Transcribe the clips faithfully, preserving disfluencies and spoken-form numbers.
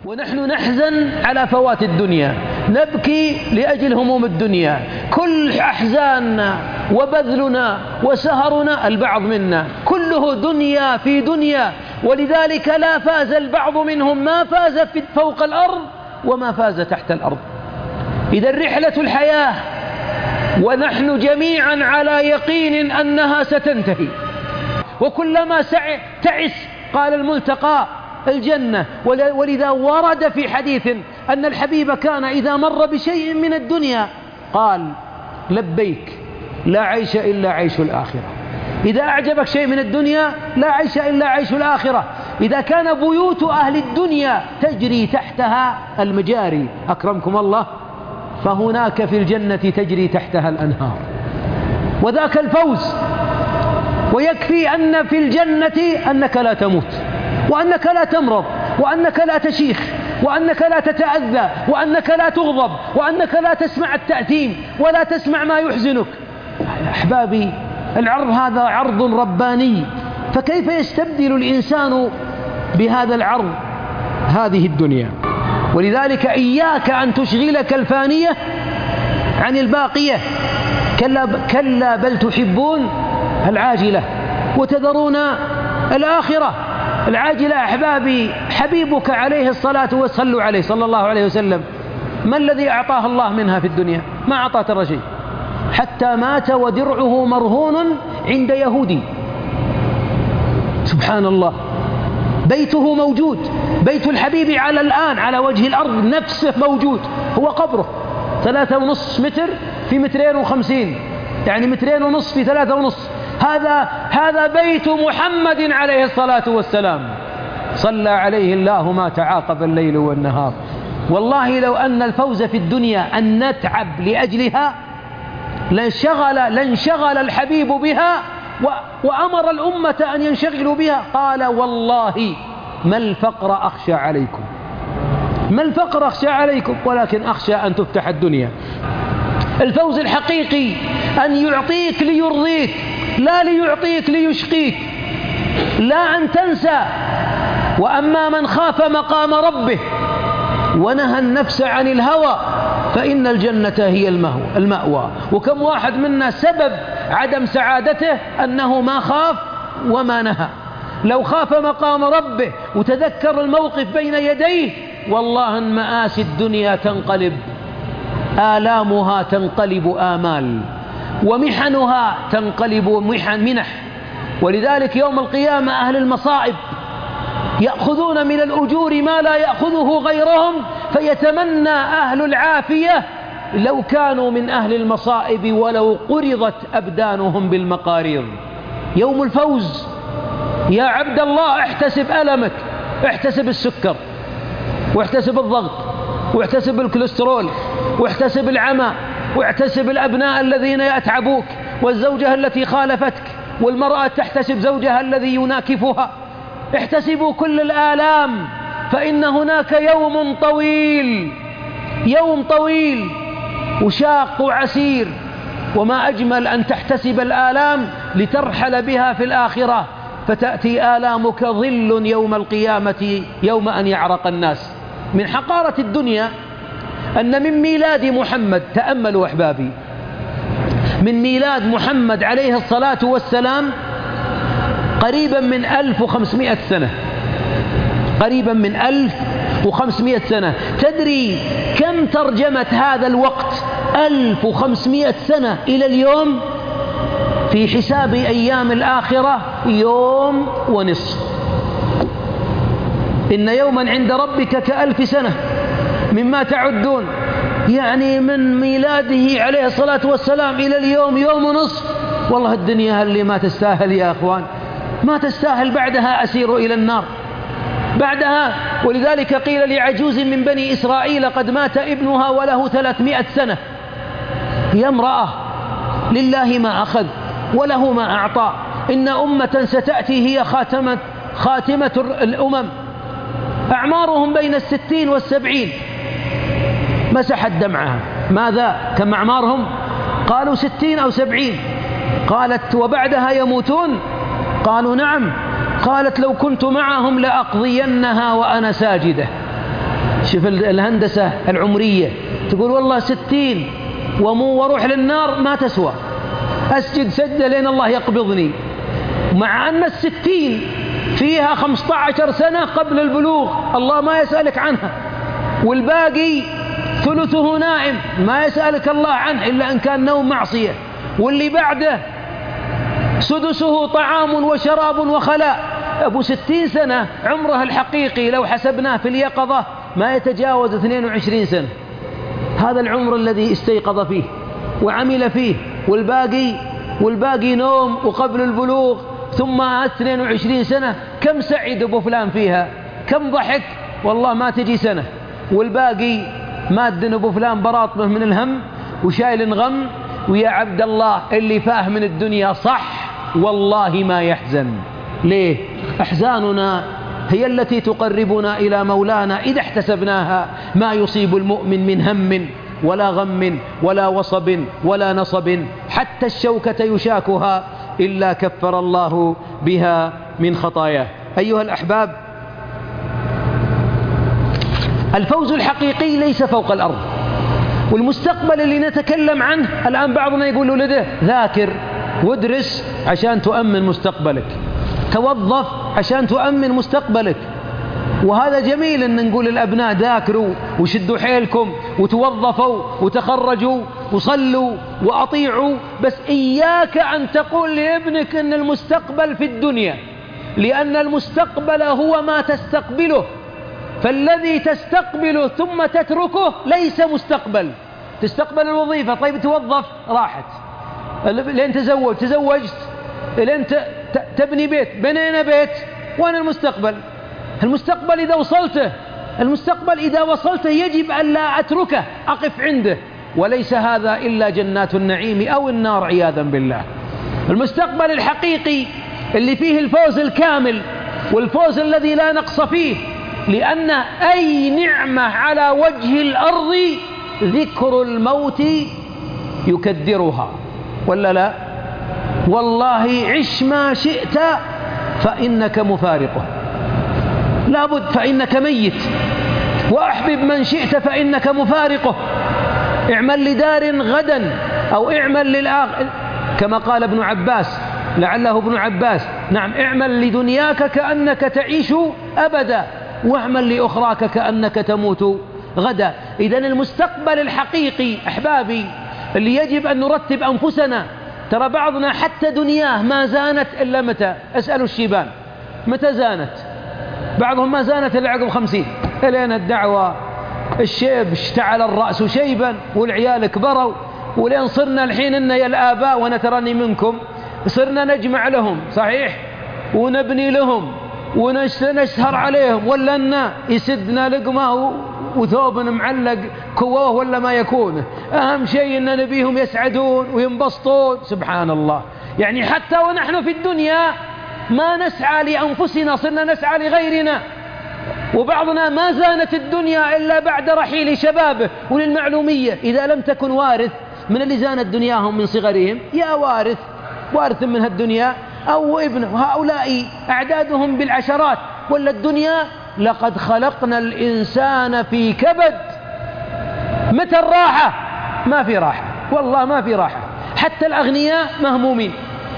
ونحن نحزن على فوات الدنيا، نبكي لأجل هموم الدنيا، كل أحزاننا وبذلنا وسهرنا البعض منا كله دنيا في دنيا، ولذلك لا فاز البعض منهم ما فاز فوق الأرض وما فاز تحت الأرض. إذا رحلة الحياة ونحن جميعا على يقين أنها ستنتهي، وكلما تعس قال الملتقى الجنة. ولذا ورد في حديث أن الحبيب كان إذا مر بشيء من الدنيا قال لبيك لا عيش إلا عيش الآخرة. إذا أعجبك شيء من الدنيا لا عيش إلا عيش الآخرة. إذا كان بيوت أهل الدنيا تجري تحتها المجاري أكرمكم الله، فهناك في الجنة تجري تحتها الأنهار، وذاك الفوز. ويكفي أن في الجنة أنك لا تموت، وأنك لا تمرض، وأنك لا تشيخ، وأنك لا تتأذى، وأنك لا تغضب، وأنك لا تسمع التأثيم ولا تسمع ما يحزنك. أحبابي، العرض هذا عرض رباني، فكيف يستبدل الإنسان بهذا العرض هذه الدنيا؟ ولذلك إياك أن تشغلك الفانية عن الباقية. كلا, كلا بل تحبون العاجلة وتذرون الآخرة. العاجلة أحبابي، حبيبك عليه الصلاة والسلام عليه صلى الله عليه وسلم، ما الذي أعطاه الله منها في الدنيا؟ ما أعطاه ترى شيء، حتى مات ودرعه مرهون عند يهودي. سبحان الله، بيته موجود، بيت الحبيب على الآن على وجه الأرض نفسه موجود، هو قبره ثلاثة ونص متر في مترين وخمسين، يعني مترين ونص في ثلاثة ونص. هذا هذا بيت محمد عليه الصلاة والسلام، صلى عليه الله ما تعاقب الليل والنهار. والله لو أن الفوز في الدنيا أن نتعب لأجلها لانشغل, لانشغل الحبيب بها وأمر الأمة أن ينشغلوا بها. قال والله ما الفقر أخشى عليكم، ما الفقر أخشى عليكم، ولكن أخشى أن تفتح الدنيا. الفوز الحقيقي أن يعطيك ليرضيك، لا ليعطيك ليشقيك، لا أن تنسى. وأما من خاف مقام ربه ونهى النفس عن الهوى فإن الجنة هي المأوى. وكم واحد منا سبب عدم سعادته أنه ما خاف وما نهى. لو خاف مقام ربه وتذكر الموقف بين يديه، والله أن مآسي الدنيا تنقلب، آلامها تنقلب آمال، ومحنها تنقلب محن منح. ولذلك يوم القيامة أهل المصائب يأخذون من الأجور ما لا يأخذه غيرهم، فيتمنى أهل العافية لو كانوا من أهل المصائب ولو قرضت أبدانهم بالمقاريض. يوم الفوز يا عبد الله احتسب ألمك، احتسب السكر، واحتسب الضغط، واحتسب الكوليسترول، واحتسب العمى، واحتسب الأبناء الذين يتعبوك، والزوجة التي خالفتك، والمرأة تحتسب زوجها الذي يناكفها. احتسبوا كل الآلام، فإن هناك يوم طويل، يوم طويل وشاق وعسير. وما أجمل أن تحتسب الآلام لترحل بها في الآخرة، فتأتي آلامك ظل يوم القيامة يوم أن يعرق الناس. من حقارة الدنيا أن من ميلاد محمد، تأملوا أحبابي، من ميلاد محمد عليه الصلاة والسلام قريبا من ألف وخمسمائة سنة، قريبا من ألف وخمسمائة سنة. تدري كم ترجمة هذا الوقت ألف وخمسمائة سنة إلى اليوم؟ في حساب أيام الآخرة يوم ونصف. إن يوما عند ربك كألف سنة مما تعدون، يعني من ميلاده عليه الصلاة والسلام إلى اليوم يوم ونصف. والله الدنيا اللي ما تستاهل يا أخوان، ما تستاهل. بعدها أسير إلى النار بعدها. ولذلك قيل لعجوز من بني إسرائيل قد مات ابنها وله ثلاثمائة سنة: يا امرأة لله ما أخذ وله ما أعطى، إن أمة ستأتي هي خاتمة, خاتمة الأمم، أعمارهم بين الستين والسبعين. مسحت دمعها. ماذا؟ كم أعمارهم؟ قالوا ستين أو سبعين. قالت وبعدها يموتون؟ قالوا نعم. قالت لو كنت معهم لأقضينها وأنا ساجدة. شوف الهندسة العمرية، تقول والله ستين ومو واروح للنار ما تسوى، أسجد سجدة لين الله يقبضني، مع أن الستين فيها خمسة عشر سنة قبل البلوغ الله ما يسألك عنها، والباقي ثلثه نائم ما يسألك الله عنه إلا إن كان نوم معصية، واللي بعده سدسه طعام وشراب وخلاء. أبو ستين سنة عمره الحقيقي لو حسبناه في اليقظة ما يتجاوز اثنين وعشرين سنة، هذا العمر الذي استيقظ فيه وعمل فيه، والباقي والباقي نوم وقبل البلوغ ثم اثنين وعشرين سنة. كم سعد أبو فلان فيها، كم ضحك، والله ما تجي سنة، والباقي ماد أبو فلان براطمه من الهم وشايل غم. ويا عبد الله اللي فاهم من الدنيا صح والله ما يحزن. ليه؟ أحزاننا هي التي تقربنا إلى مولانا إذا احتسبناها. ما يصيب المؤمن من هم ولا غم ولا وصب ولا نصب حتى الشوكة يشاكها إلا كفر الله بها من خطاياه. أيها الأحباب، الفوز الحقيقي ليس فوق الأرض. والمستقبل اللي نتكلم عنه الآن بعضنا يقول لولده ذاكر وادرس عشان تؤمن مستقبلك، توظف عشان تؤمن مستقبلك. وهذا جميل أن نقول للأبناء ذاكروا وشدوا حيلكم وتوظفوا وتخرجوا وصلوا وأطيعوا، بس إياك أن تقول لابنك أن المستقبل في الدنيا، لأن المستقبل هو ما تستقبله، فالذي تستقبله ثم تتركه ليس مستقبل. تستقبل الوظيفة، طيب توظف، راحت، لين تزوج تزوجت، لين تبني بيت، بنينا بيت، وأنا المستقبل. المستقبل إذا وصلته المستقبل إذا وصلته يجب أن لا أتركه، أقف عنده، وليس هذا إلا جنات النعيم أو النار عياذا بالله. المستقبل الحقيقي اللي فيه الفوز الكامل والفوز الذي لا نقص فيه، لأن أي نعمة على وجه الأرض ذكر الموت يكدرها، ولا لا؟ والله عش ما شئت فإنك مفارقه، لابد، فإنك ميت. وأحبب من شئت فإنك مفارقه. اعمل لدار غدا أو اعمل للآخر، كما قال ابن عباس، لعله ابن عباس، نعم، اعمل لدنياك كأنك تعيش أبدا، واعمل لأخراك كأنك تموت غدا. إذن المستقبل الحقيقي أحبابي اللي يجب أن نرتب أنفسنا. ترى بعضنا حتى دنياه ما زانت إلا متى؟ اسألوا الشيبان متى زانت؟ بعضهم ما زانت إلا عقب خمسين، إلينا الدعوة الشيب اشتعل الرأس شيبا والعيال كبروا، ولين صرنا الحين إن يا الآباء وأنا تراني منكم صرنا نجمع لهم، صحيح، ونبني لهم ونسهر عليهم، ولا أن يسدنا لقمة وثوب معلق كواه ولا ما يكون. أهم شيء أن نبيهم يسعدون وينبسطون. سبحان الله، يعني حتى ونحن في الدنيا ما نسعى لأنفسنا، صرنا نسعى لغيرنا. وبعضنا ما زانت الدنيا إلا بعد رحيل شبابه. وللمعلومية، إذا لم تكن وارث من اللي زانت دنياهم من صغرهم، يا وارث وارث من هالدنيا أو ابنه، هؤلاء أعدادهم بالعشرات. ولا الدنيا لقد خلقنا الإنسان في كبد. متى الراحة؟ ما في راحة، والله ما في راحة. حتى الأغنياء مهمومين،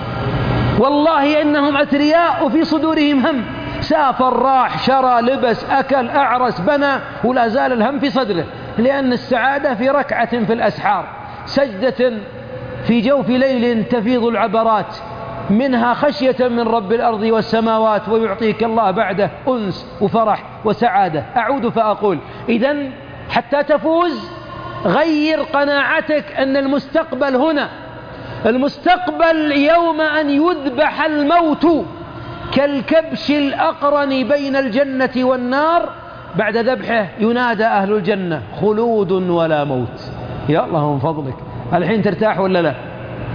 والله إنهم أثرياء وفي صدورهم هم. سافر، راح، شرى، لبس، أكل، أعرس، بنى، ولا زال الهم في صدره، لأن السعادة في ركعة في الأسحار، سجدة في جوف ليل تفيض العبرات منها خشية من رب الأرض والسماوات، ويعطيك الله بعده أنس وفرح وسعادة. أعود فأقول إذن حتى تفوز غير قناعتك أن المستقبل هنا. المستقبل يوم أن يذبح الموت كالكبش الأقرن بين الجنة والنار، بعد ذبحه ينادى أهل الجنة خلود ولا موت. يا الله من فضلك، الحين ترتاح ولا لا؟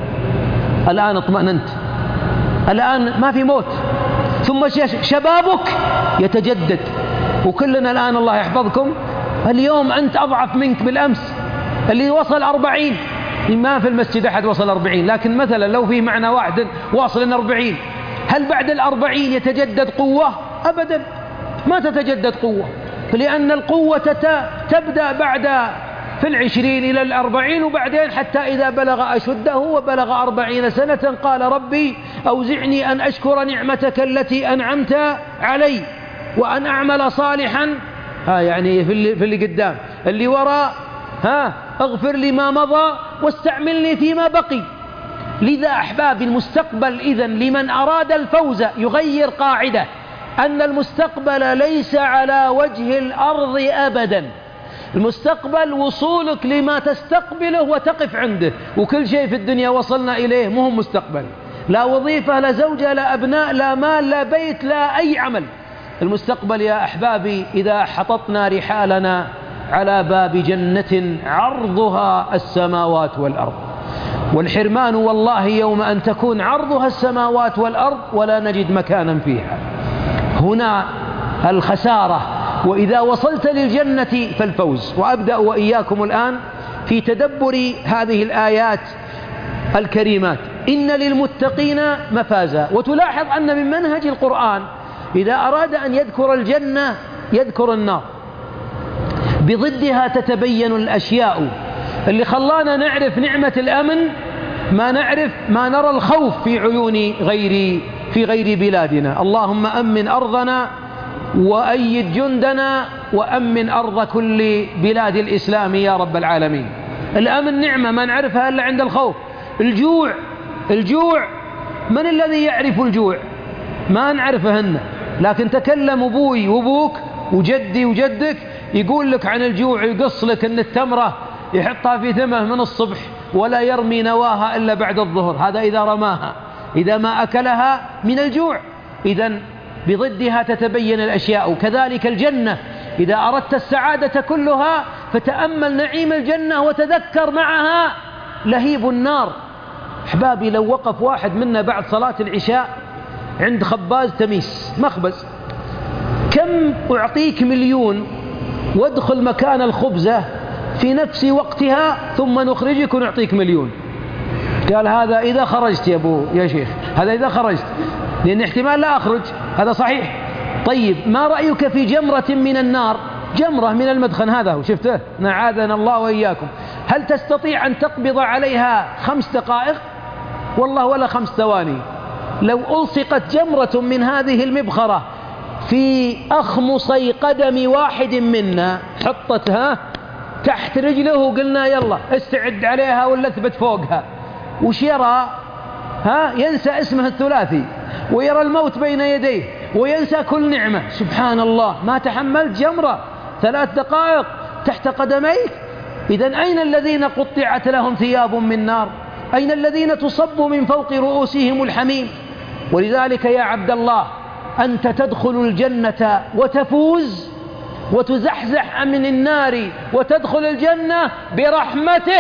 الآن اطمأننت، الآن ما في موت. ثم شبابك يتجدد، وكلنا الآن الله يحفظكم اليوم أنت أضعف منك بالأمس. اللي وصل أربعين، ما في المسجد أحد وصل أربعين، لكن مثلا لو في معنا واحد واصل أربعين، هل بعد الأربعين يتجدد قوة؟ أبدا، ما تتجدد قوة. لأن القوة تبدأ بعد في العشرين إلى الأربعين، وبعدين حتى إذا بلغ أشده وبلغ أربعين سنة قال ربي أوزعني أن أشكر نعمتك التي أنعمت علي وأن أعمل صالحا. ها يعني في اللي, في اللي قدام اللي وراء، ها اغفر لي ما مضى واستعملني فيما بقي. لذا أحباب المستقبل إذن لمن أراد الفوز يغير قاعدة أن المستقبل ليس على وجه الأرض أبدا. المستقبل وصولك لما تستقبله وتقف عنده، وكل شيء في الدنيا وصلنا إليه مهم مستقبل، لا وظيفة لا زوجة لا أبناء لا مال لا بيت لا أي عمل. المستقبل يا أحبابي إذا حططنا رحالنا على باب جنة عرضها السماوات والأرض، والحرمان والله يوم أن تكون عرضها السماوات والأرض ولا نجد مكانا فيها، هنا الخسارة. وإذا وصلت للجنة فالفوز. وأبدأ وإياكم الآن في تدبر هذه الآيات الكريمات. إن للمتقين مفازا. وتلاحظ أن من منهج القرآن إذا أراد أن يذكر الجنة يذكر النار، بضدها تتبين الأشياء. اللي خلانا نعرف نعمة الأمن ما نعرف ما نرى الخوف في عيون غير في غير بلادنا. اللهم أمن أرضنا وأيد جندنا وأمن أرض كل بلاد الإسلام يا رب العالمين. الأمن نعمة ما نعرفها إلا عند الخوف. الجوع الجوع من الذي يعرف الجوع؟ ما نعرفهن، لكن تكلم أبوي وأبوك وجدي وجدك يقول لك عن الجوع، يقص لك أن التمرة يحطها في ثمه من الصبح ولا يرمي نواها إلا بعد الظهر، هذا إذا رماها، إذا ما أكلها من الجوع. إذن بضدها تتبين الأشياء. كذلك الجنة إذا أردت السعادة كلها فتأمل نعيم الجنة وتذكر معها لهيب النار. أحبابي لو وقف واحد منا بعد صلاة العشاء عند خباز تميس مخبز، كم أعطيك مليون وادخل مكان الخبزة في نفس وقتها ثم نخرجك ونعطيك مليون. قال هذا إذا خرجت يا أبو يا شيخ، هذا إذا خرجت، لأن احتمال لا أخرج، هذا صحيح. طيب ما رأيك في جمرة من النار، جمرة من المدخن هذا هو شفته، نعاذنا الله وإياكم، هل تستطيع أن تقبض عليها خمس دقائق؟ والله ولا خمس ثواني. لو ألصقت جمرة من هذه المبخرة في أخمصي قدم واحد منا، حطتها تحت رجله وقلنا يلا استعد عليها ولا اثبت فوقها، وش يرى؟ ها ينسى اسمه الثلاثي ويرى الموت بين يديه وينسى كل نعمة. سبحان الله، ما تحملت جمرة ثلاث دقائق تحت قدميك. إذن أين الذين قطعت لهم ثياب من نار؟ أين الذين تصب من فوق رؤوسهم الحميم؟ ولذلك يا عبد الله أنت تدخل الجنة وتفوز وتزحزح من النار وتدخل الجنة برحمته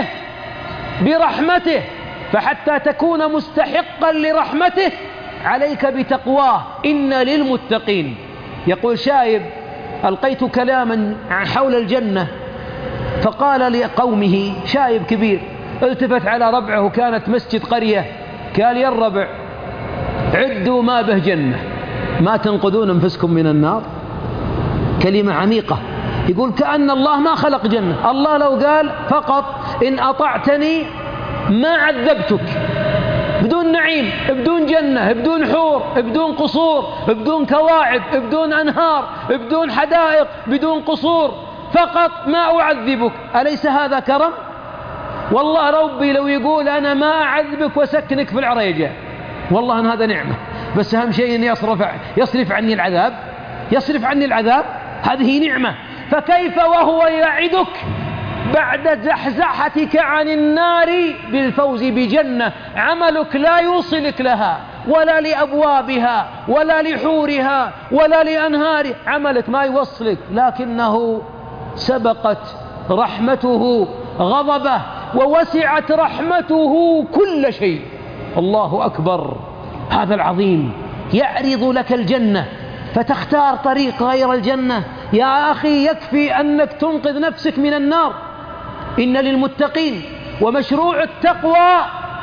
برحمته فحتى تكون مستحقا لرحمته عليك بتقواه. إن للمتقين. يقول شايب ألقيت كلاما حول الجنة فقال لقومه، شايب كبير التفت على ربعه وكانت مسجد قرية، قال يا الربع عدوا ما به جنة، ما تنقذون أنفسكم من النار. كلمة عميقة. يقول كأن الله ما خلق جنة. الله لو قال فقط إن أطعتني ما عذبتك، بدون نعيم، بدون جنة، بدون حور، بدون قصور، بدون كواعب، بدون أنهار، بدون حدائق، بدون قصور، فقط ما أعذبك، أليس هذا كرم؟ والله ربي لو يقول أنا ما أعذبك وسكنك في العريجة، والله أن هذا نعمة، بس أهم شيء أن يصرف, يصرف عني العذاب، يصرف عني العذاب، هذه نعمة. فكيف وهو يعدك بعد زحزحتك عن النار بالفوز بجنة عملك لا يوصلك لها ولا لأبوابها ولا لحورها ولا لأنهارها، عملك ما يوصلك، لكنه سبقت رحمته غضبه ووسعت رحمته كل شيء. الله أكبر. هذا العظيم يعرض لك الجنة فتختار طريق غير الجنة. يا أخي يكفي أنك تنقذ نفسك من النار. إن للمتقين. ومشروع التقوى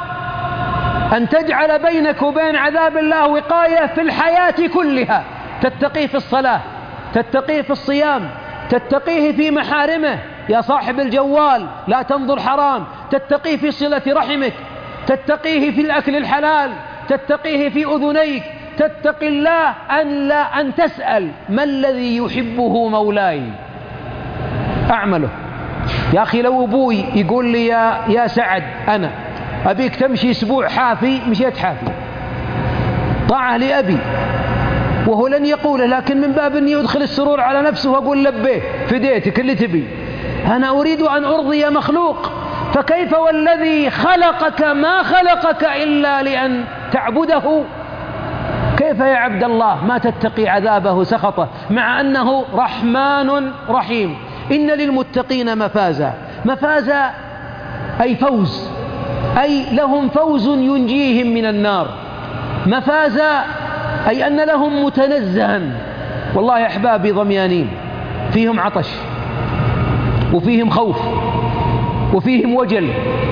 أن تجعل بينك وبين عذاب الله وقاية في الحياة كلها، تتقيه في الصلاة، تتقيه في الصيام، تتقيه في محارمه، يا صاحب الجوال لا تنظر حرام، تتقيه في صلة رحمك، تتقيه في الأكل الحلال، تتقيه في أذنيك، تتقي الله أن لا أن تسأل ما الذي يحبه مولاي أعمله. يا أخي لو أبوي يقول لي يا, يا سعد أنا أبيك تمشي أسبوع حافي، مشيت حافي طاعة لأبي، وهو لن يقوله، لكن من باب أن يدخل السرور على نفسه وأقول لبيه فديتك اللي تبي. أنا أريد أن أرضي مخلوق، فكيف والذي خلقك ما خلقك إلا لأن تعبده؟ كيف يا عبد الله ما تتقي عذابه سخطه مع أنه رحمن رحيم؟ إن للمتقين مفازا. مفازا أي فوز، أي لهم فوز ينجيهم من النار. مفازا أي أن لهم متنزها. والله يا أحبابي ضميانين فيهم عطش وفيهم خوف وفيهم وجل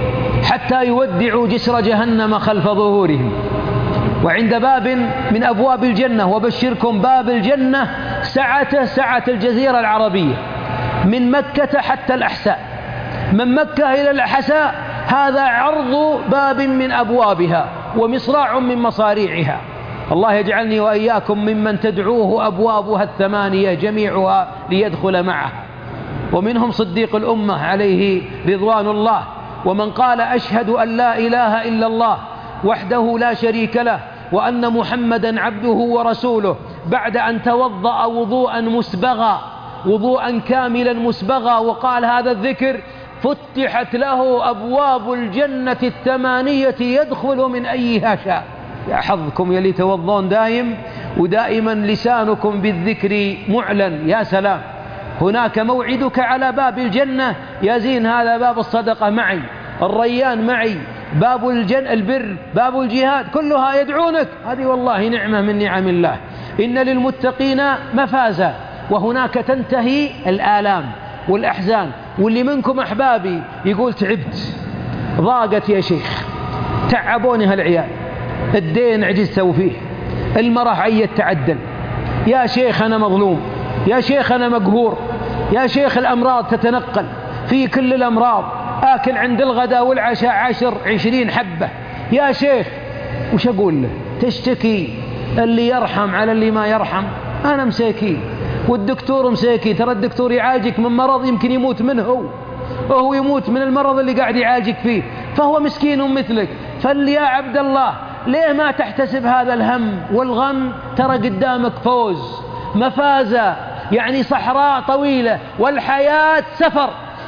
حتى يودعوا جسر جهنم خلف ظهورهم. وعند باب من أبواب الجنة، وبشركم باب الجنة سعته سعة الجزيرة العربية من مكة حتى الأحساء، من مكة إلى الأحساء هذا عرض باب من أبوابها ومصراع من مصاريعها. الله يجعلني وإياكم ممن تدعوه أبوابها الثمانية جميعها ليدخل معه. ومنهم صديق الأمة عليه رضوان الله، ومن قال أشهد أن لا إله إلا الله وحده لا شريك له وأن محمدا عبده ورسوله بعد أن توضأ وضوءا مسبغا وضوءا كاملا مسبغا وقال هذا الذكر، فتحت له أبواب الجنة الثمانية يدخل من أيها شاء. يا حظكم يلي توضون دائم ودائما لسانكم بالذكر معلن. يا سلام، هناك موعدك على باب الجنة يا زين، هذا باب الصدقة معي، الريان معي، باب الجن البر، باب الجهاد، كلها يدعونك. هذه والله نعمة من نعم الله. إن للمتقين مفازا. وهناك تنتهي الآلام والأحزان. واللي منكم أحبابي يقول تعبت، ضاقت يا شيخ، تعبوني هالعيال، الدين عجزت فيه، المرح عيت تعدل، يا شيخ أنا مظلوم، يا شيخ أنا مقهور، يا شيخ الأمراض تتنقل في كل الأمراض، آكل عند الغداء والعشاء عشر عشرين حبة، يا شيخ وش أقول له؟ تشتكي، اللي يرحم على اللي ما يرحم. أنا مساكين والدكتور مساكين، ترى الدكتور يعالجك من مرض يمكن يموت منه، وهو يموت من المرض اللي قاعد يعالجك فيه، فهو مسكين مثلك. فاللي يا عبد الله ليه ما تحتسب هذا الهم والغم؟ ترى قدامك فوز، مفازة، يعني صحراء طويلة، والحياة سفر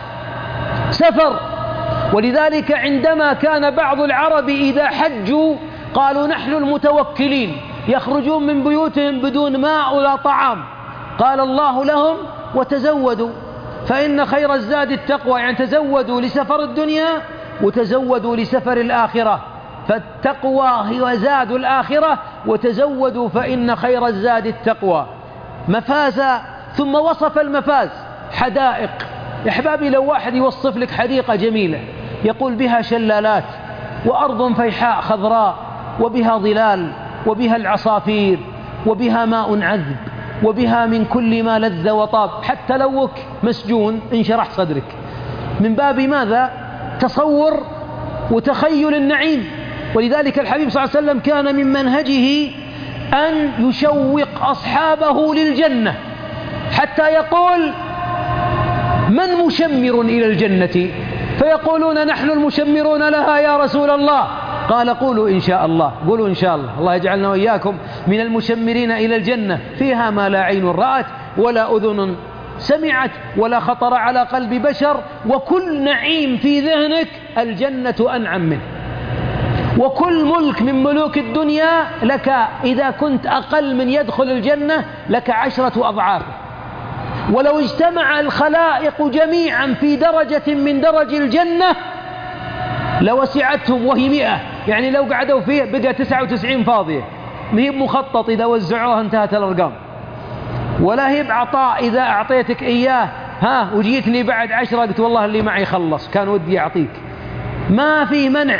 سفر. ولذلك عندما كان بعض العرب إذا حجوا قالوا نحن المتوكلين، يخرجون من بيوتهم بدون ماء ولا طعام، قال الله لهم وتزودوا فإن خير الزاد التقوى، يعني تزودوا لسفر الدنيا وتزودوا لسفر الآخرة، فالتقوى هي زاد الآخرة، وتزودوا فإن خير الزاد التقوى. مفازا. ثم وصف المفاز حدائق. يا أحبابي لو واحد يوصف لك حديقة جميلة يقول بها شلالات وأرض فيحاء خضراء وبها ظلال وبها العصافير وبها ماء عذب وبها من كل ما لذ وطاب، حتى لوك مسجون انشرح صدرك، من باب ماذا؟ تصور وتخيل النعيم. ولذلك الحبيب صلى الله عليه وسلم كان من منهجه أن يشوق أصحابه للجنة، حتى يقول من مشمر إلى الجنة؟ فيقولون نحن المشمرون لها يا رسول الله. قال قولوا إن شاء الله، قولوا إن شاء الله. الله يجعلنا وإياكم من المشمرين إلى الجنة، فيها ما لا عين رأت ولا أذن سمعت ولا خطر على قلب بشر، وكل نعيم في ذهنك الجنة أنعم منه، وكل ملك من ملوك الدنيا لك إذا كنت أقل من يدخل الجنة لك عشرة أضعافه. ولو اجتمع الخلائق جميعا في درجة من درج الجنة لوسعتهم، وهي مئة، يعني لو قعدوا فيه بقى تسعة وتسعين فاضية، ما هي مخطط، إذا وزعوها انتهت الأرقام، ولا هي بعطاء إذا أعطيتك إياه ها وجيتني بعد عشرة قلت والله اللي معي خلص كان ودي أعطيك. ما في منع،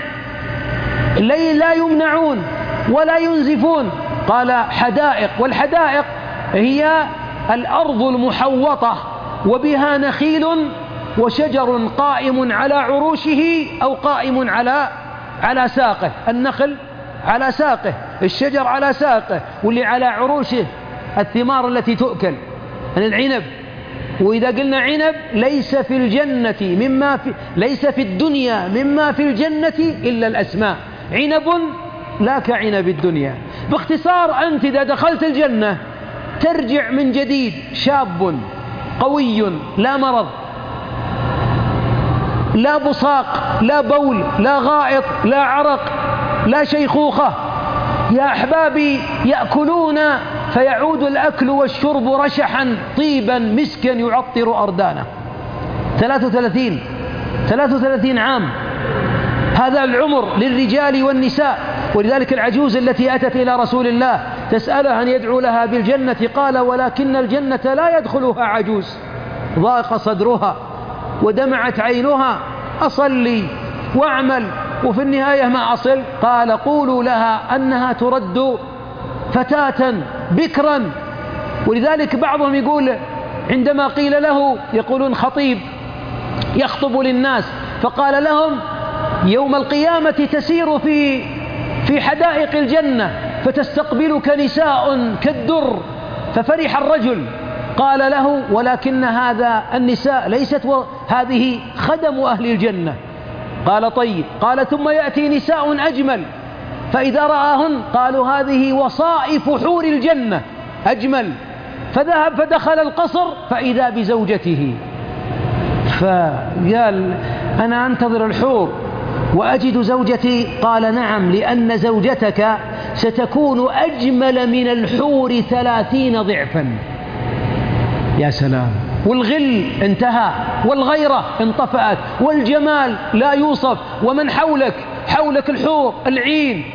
لا يمنعون ولا ينزفون. قال حدائق، والحدائق هي الأرض المحوطة وبها نخيل وشجر قائم على عروشه أو قائم على على ساقه. النخل على ساقه، الشجر على ساقه، واللي على عروشه الثمار التي تؤكل من العنب. وإذا قلنا عنب ليس في الجنة مما في ليس في الدنيا مما في الجنة إلا الأسماء. عنب لا كعنب الدنيا. باختصار أنت إذا دخلت الجنة ترجع من جديد شاب قوي، لا مرض، لا بصاق، لا بول، لا غائط، لا عرق، لا شيخوخة. يا أحبابي يأكلون فيعود الأكل والشرب رشحا طيبا مسكا يعطر أردانه. ثلاث وثلاثين ثلاث وثلاثين عام، هذا العمر للرجال والنساء. ولذلك العجوز التي أتت إلى رسول الله تسأله أن يدعو لها بالجنة، قال ولكن الجنة لا يدخلها عجوز. ضاق صدرها ودمعت عينها، أصلي وأعمل وفي النهاية ما أصل. قال قولوا لها أنها ترد فتاة بكرا. ولذلك بعضهم يقول عندما قيل له، يقولون خطيب يخطب للناس، فقال لهم يوم القيامة تسير في في حدائق الجنة فتستقبلك نساء كالدر. ففرح الرجل، قال له ولكن هذا النساء ليست هذه خدم أهل الجنة. قال طيب. قال ثم يأتي نساء أجمل، فإذا رآهن قالوا هذه وصائف حور الجنة أجمل. فذهب فدخل القصر فإذا بزوجته، فقال أنا أنتظر الحور وأجد زوجتي. قال نعم، لأن زوجتك ستكون أجمل من الحور ثلاثين ضعفا. يا سلام. والغل انتهى، والغيرة انطفأت، والجمال لا يوصف. ومن حولك حولك الحور العين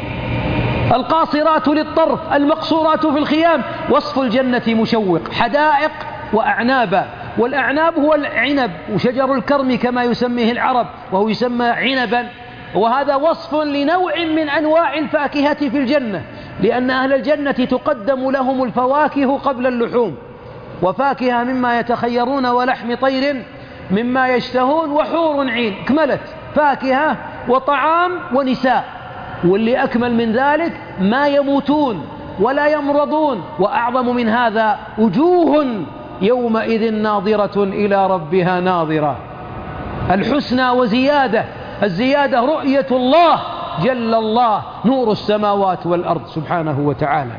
القاصرات للطرف المقصورات في الخيام. وصف الجنة مشوق، حدائق وأعنابا. والأعناب هو العنب وشجر الكرم كما يسميه العرب، وهو يسمى عنبا. وهذا وصف لنوع من أنواع الفاكهة في الجنة، لأن أهل الجنة تقدم لهم الفواكه قبل اللحوم، وفاكهة مما يتخيرون، ولحم طير مما يشتهون، وحور عين. اكملت فاكهة وطعام ونساء. واللي أكمل من ذلك ما يموتون ولا يمرضون. وأعظم من هذا وجوه يومئذ ناظرة إلى ربها ناظرة. الحسنى وزيادة. الزيادة رؤية الله جل الله، نور السماوات والأرض سبحانه وتعالى.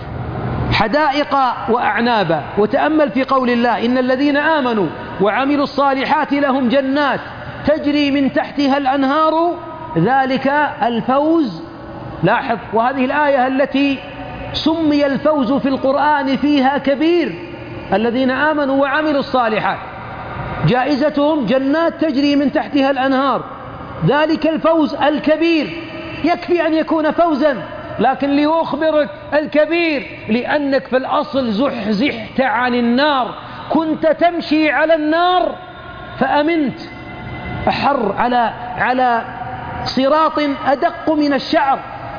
حدائق وأعنابا. وتأمل في قول الله إن الذين آمنوا وعملوا الصالحات لهم جنات تجري من تحتها الأنهار ذلك الفوز. لاحظ، وهذه الآية التي سمي الفوز في القرآن فيها كبير. الذين آمنوا وعملوا الصالحات جائزتهم جنات تجري من تحتها الأنهار، ذلك الفوز الكبير. يكفي أن يكون فوزا، لكن ليخبرك الكبير لأنك في الأصل زحزحت عن النار، كنت تمشي على النار فأمنت. أحر على على صراط أدق من الشعر،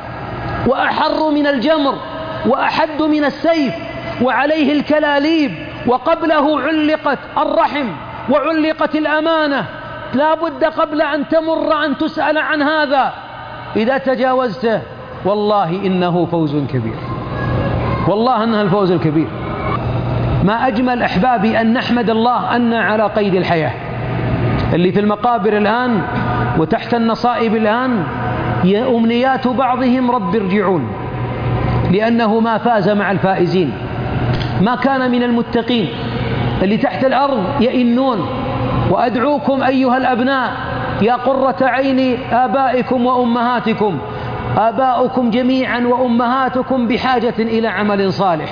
وأحر من الجمر، وأحد من السيف، وعليه الكلاليب، وقبله علقت الرحم وعلقت الأمانة. لا بد قبل أن تمر أن تسأل عن هذا. إذا تجاوزته والله إنه فوز كبير، والله إنه الفوز الكبير. ما أجمل أحبابي أن نحمد الله أن على قيد الحياة. اللي في المقابر الآن وتحت النصائب الآن أمنيات بعضهم رب ارجعون، لأنه ما فاز مع الفائزين، ما كان من المتقين. اللي تحت الأرض يئنون. وأدعوكم أيها الأبناء يا قرة عين آبائكم وأمهاتكم، آباؤكم جميعا وأمهاتكم بحاجة إلى عمل صالح.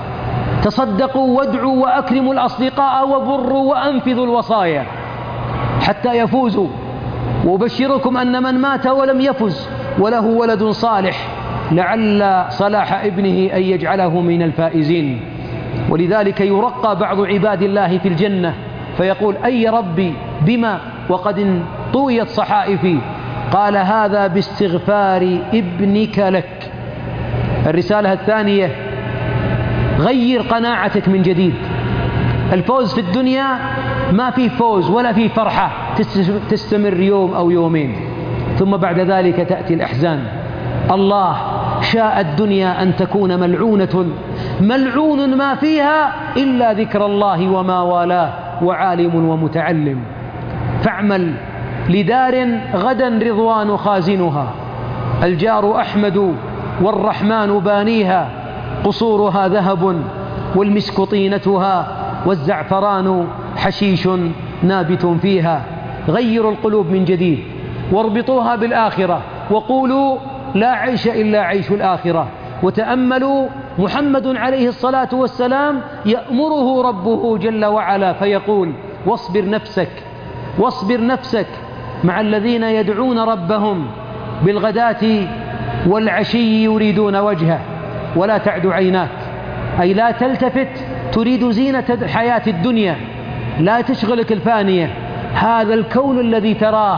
تصدقوا وادعوا وأكرموا الأصدقاء وبروا وأنفذوا الوصايا حتى يفوزوا. وأبشركم أن من مات ولم يفز وله ولد صالح لعل صلاح ابنه أن يجعله من الفائزين. ولذلك يرقى بعض عباد الله في الجنة فيقول أي ربي بما وقد طويت صحائفي؟ قال هذا باستغفار ابنك لك. الرسالة الثانية غير قناعتك من جديد. الفوز في الدنيا ما في فوز ولا في فرحة تستمر يوم أو يومين، ثم بعد ذلك تأتي الأحزان. الله شاء الدنيا أن تكون ملعونة، ملعون ما فيها إلا ذكر الله وما والاه وعالم ومتعلم. فاعمل لدار غدا رضوان خازنها، الجار أحمد والرحمن بانيها، قصورها ذهب والمسك طينتها، والزعفران حشيش نابت فيها. غيروا القلوب من جديد واربطوها بالآخرة، وقولوا لا عيش إلا عيش الآخرة. وتأملوا محمد عليه الصلاة والسلام يأمره ربه جل وعلا فيقول: واصبر نفسك واصبر نفسك مع الذين يدعون ربهم بالغداة والعشي يريدون وجهه ولا تعد عيناك، أي لا تلتفت تريد زينة الحياة الدنيا، لا تشغلك الفانية. هذا الكون الذي تراه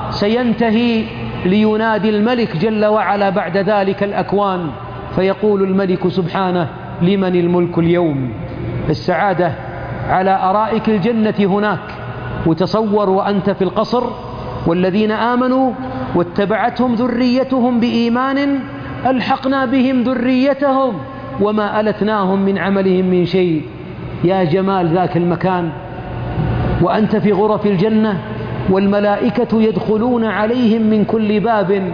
سينتهي لينادي الملك جل وعلا بعد ذلك الأكوان، فيقول الملك سبحانه: لمن الملك اليوم؟ السعادة على أرائك الجنة هناك. وتصور وأنت في القصر والذين آمنوا واتبعتهم ذريتهم بإيمان ألحقنا بهم ذريتهم وما ألتناهم من عملهم من شيء. يا جمال ذاك المكان، وأنت في غرف الجنة والملائكة يدخلون عليهم من كل باب: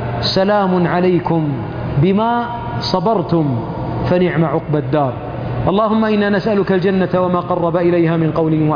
سلام عليكم بما صبرتم فنعم عقبى الدار. اللهم إنا نسألك الجنة وما قرب إليها من قول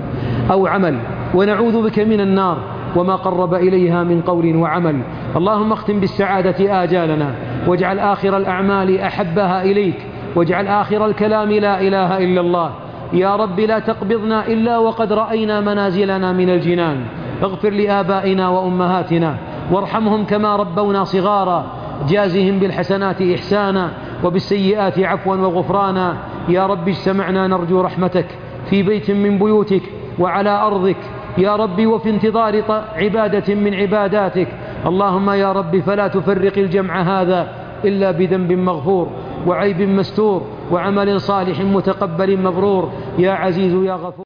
أو عمل، ونعوذ بك من النار وما قرب إليها من قول وعمل. اللهم اختم بالسعادة آجالنا، واجعل آخر الأعمال أحبها إليك، واجعل آخر الكلام لا إله إلا الله. يا رب لا تقبضنا إلا وقد رأينا منازلنا من الجنان. اغفر لآبائنا وأمهاتنا وارحمهم كما ربونا صغارا، جازهم بالحسنات إحسانا وبالسيئات عفوا وغفرانا. يا رب اجتمعنا نرجو رحمتك في بيت من بيوتك وعلى أرضك يا رب، وفي انتظار عبادة من عباداتك. اللهم يا رب فلا تفرق الجمع هذا إلا بذنب مغفور وعيب مستور وعمل صالح متقبل مبرور. يا عزيز يا غفور.